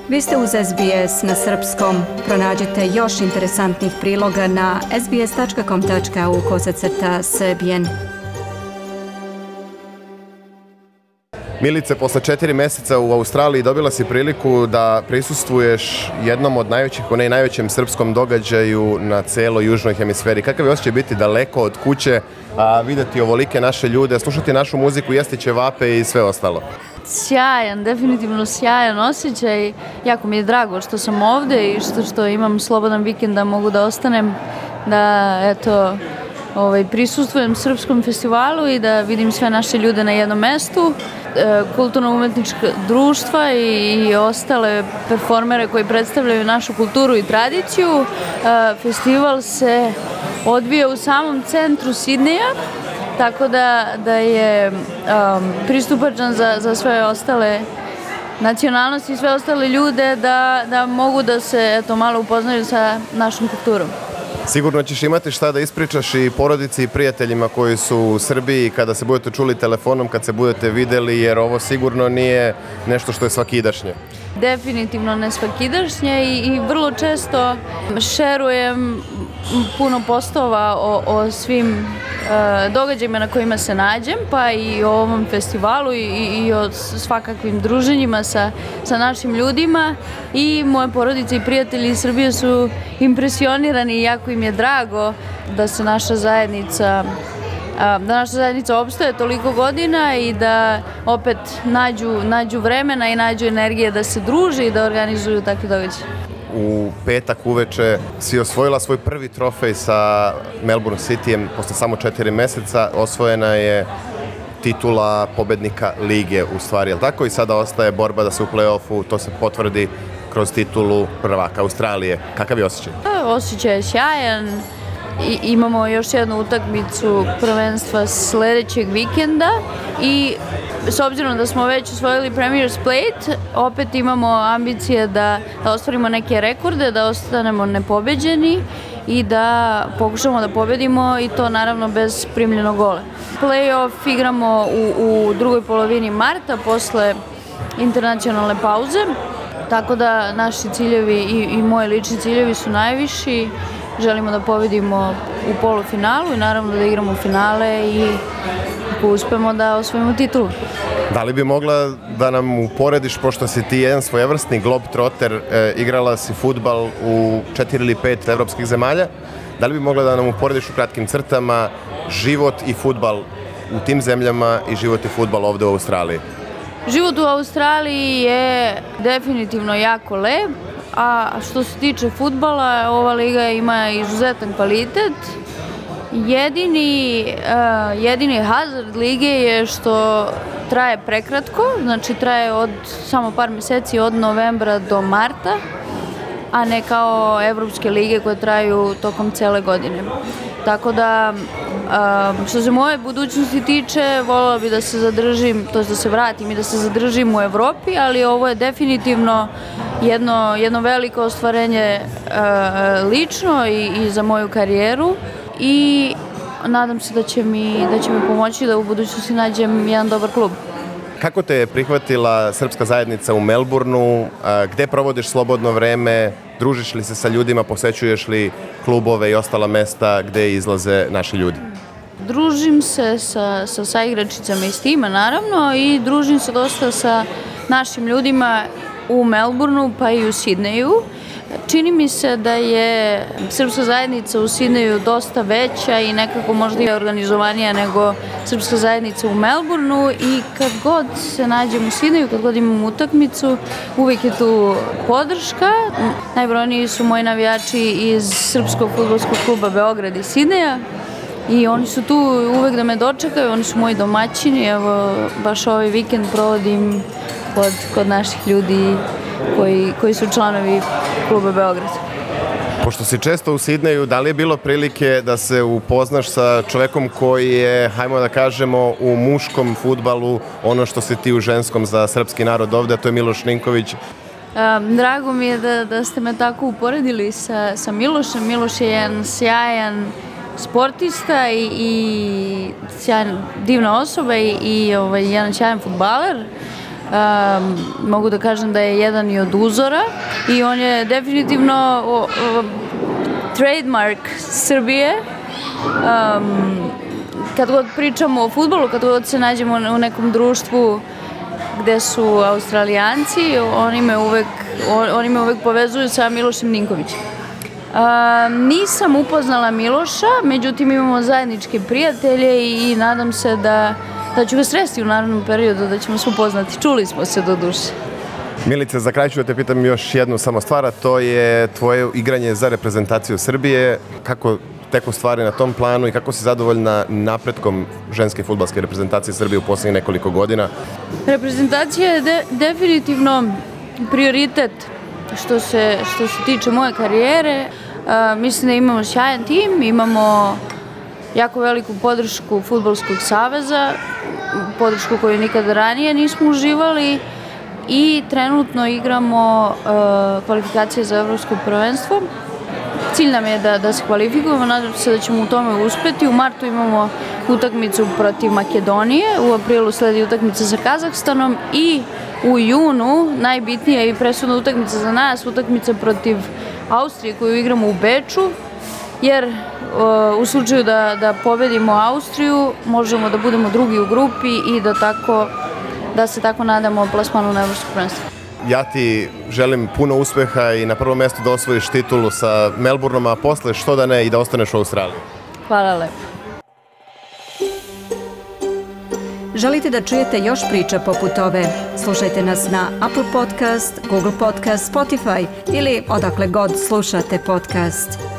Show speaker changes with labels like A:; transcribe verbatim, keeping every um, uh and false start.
A: Vi ste uz S B S na srpskom. Pronađite još interesantnih priloga na sbs.com.au kosacrta srbijen.
B: Milice, posle četiri meseca u Australiji dobila si priliku da prisustvuješ jednom od najvećih, ako ne i najvećem srpskom događaju na celoj južnoj hemisferi. Kakav je osjećaj biti daleko od kuće, a videti ovolike naše ljude, slušati našu muziku, jesti ćevape i sve ostalo?
C: Sjajan, definitivno sjajan osjećaj. Jako mi je drago što sam ovde i što, što imam slobodan vikend da mogu da ostanem, da eto, ovaj, prisustvujem srpskom festivalu i da vidim sve naše ljude na jednom mestu, e, kulturno-umetnička društva i, i ostale performere koji predstavljaju našu kulturu i tradiciju. E, festival se odvija u samom centru Sidneja, tako da, da je um, pristupačan za, za sve ostale nacionalnosti i sve ostale ljude da, da mogu da se eto, malo upoznaju sa našom kulturom.
B: Sigurno ćeš imati šta da ispričaš i porodici i prijateljima koji su u Srbiji kada se budete čuli telefonom, kad se budete videli, jer ovo sigurno nije nešto što je svakidašnje.
C: Definitivno ne svakidašnje i, i vrlo često šerujem puno postova o, o svim e, događajima na kojima se nađem, pa i o ovom festivalu i, i o svakakvim druženjima sa, sa našim ljudima i moje porodice i prijatelji iz Srbije su impresionirani i jako im je drago da se naša zajednica da naša zajednica opstaje toliko godina i da opet nađu, nađu vremena i nađu energije da se druže i da organizuju takve događaje.
B: U petak uveče si osvojila svoj prvi trofej sa Melbourne Cityjem posle samo četiri meseca. Osvojena je titula pobednika lige u stvari, jel tako? I sada ostaje borba da se u play-offu to se potvrdi kroz titulu prvaka Australije. Kakav je osjećaj?
C: Osjećaj je sjajan. I imamo još jednu utakmicu prvenstva sledećeg vikenda i s obzirom da smo već osvojili Premier's Plate, opet imamo ambicije da, da ostvarimo neke rekorde, da ostanemo nepobeđeni i da pokušamo da pobedimo i to naravno bez primljenog gola. Playoff igramo u, u drugoj polovini marta posle internacionalne pauze, tako da naši ciljevi i, i moji lični ciljevi su najviši. Želimo da pobedimo u polufinalu i naravno da igramo finale i ako uspemo da osvojimo titulu.
B: Da li bi mogla da nam uporediš, pošto si ti jedan svojevrsni globetrotter, e, igrala si fudbal u četiri ili pet evropskih zemalja, da li bi mogla da nam uporediš u kratkim crtama život i fudbal u tim zemljama i život i fudbal ovde u Australiji?
C: Život u Australiji je definitivno jako lep, a što se tiče fudbala, ova liga ima izuzetan kvalitet. Jedini, uh, jedini hazard lige je što traje prekratko, znači traje od samo par meseci od novembra do marta, a ne kao evropske lige koje traju tokom cele godine. Tako da, uh, što se moje budućnosti tiče, voljela bi da se zadržim, to je da se vratim i da se zadržim u Evropi, ali ovo je definitivno jedno, jedno veliko ostvarenje uh, lično i, i za moju karijeru i nadam se da će mi, da će mi pomoći da u budućnosti nađem jedan dobar klub.
B: Kako te je prihvatila srpska zajednica u Melbourneu? Gde provodiš slobodno vreme? Družiš li se sa ljudima? Posećuješ li klubove i ostala mesta gde izlaze naši ljudi?
C: Družim se sa, sa saigračicama iz tima, naravno, i družim se dosta sa našim ljudima u Melbourneu pa i u Sidneju. Čini mi se da je srpska zajednica u Sidneju dosta veća i nekako možda i organizovanija nego srpska zajednica u Melbourneu i kad god se nađem u Sidneju, kad god imam utakmicu, uvijek je tu podrška. Najbrojniji su moji navijači iz Srpskog fudbalskog kluba Beograd i Sidneja i oni su tu uvek da me dočekaju, oni su moji domaćini, evo baš ovaj vikend provodim kod, kod naših ljudi koji, koji su članovi kluba Beograd.
B: Pošto si često u Sidneju, da li je bilo prilike da se upoznaš sa čovekom koji je, hajmo da kažemo, u muškom fudbalu ono što si ti u ženskom za srpski narod ovde, a to je Miloš Ninković?
C: Um, drago mi je da, da ste me tako uporedili sa, sa Milošem. Miloš je jedan sjajan sportista i, i sjajan, divna osoba i, i ovaj, jedan sjajan fudbaler. Um, mogu da kažem da je jedan i od uzora i on je definitivno o, o, trademark Srbije. Um, kad god pričamo o fudbalu, kad god se nađemo u nekom društvu gde su Australijanci, oni me uvek, oni me uvek povezuju sa Milošem Ninkovićem. Um, nisam upoznala Miloša, međutim imamo zajedničke prijatelje i, i nadam se da da ću ga sresti u narednom periodu, da ćemo se upoznati. Čuli smo se do duše.
B: Milice, za kraj ću da te pitam još jednu samo stvar, a to je tvoje igranje za reprezentaciju Srbije. Kako teku stvari na tom planu i kako si zadovoljna napretkom ženske fudbalske reprezentacije Srbije u posljednjih nekoliko godina?
C: Reprezentacija je de, definitivno prioritet što se, što se tiče moje karijere. Uh, mislim da imamo sjajan tim, imamo jako veliku podršku Fudbalskog saveza, podršku koju nikada ranije nismo uživali i trenutno igramo uh, kvalifikacije za evropsko prvenstvo. Cilj nam je da, da se kvalifikujemo, nadam se da ćemo u tome uspeti. U martu imamo utakmicu protiv Makedonije, u aprilu sledi utakmica sa Kazahstanom i u junu, najbitnija i presudna utakmica za nas, utakmica protiv Austrije koju igramo u Beču, jer u slučaju da, da pobedimo Austriju, možemo da budemo drugi u grupi i da, tako, da se tako nadamo plasmanu na evropsko prvenstvo.
B: Ja ti želim puno uspeha i na prvom mjestu da osvojiš titulu sa Melbourneom, a posle što da ne i da ostaneš u Australiji.
C: Hvala lepo.
A: Želite da čujete još priča poput ove? Slušajte nas na Apple Podcast, Google Podcast, Spotify ili odakle god slušate podcast.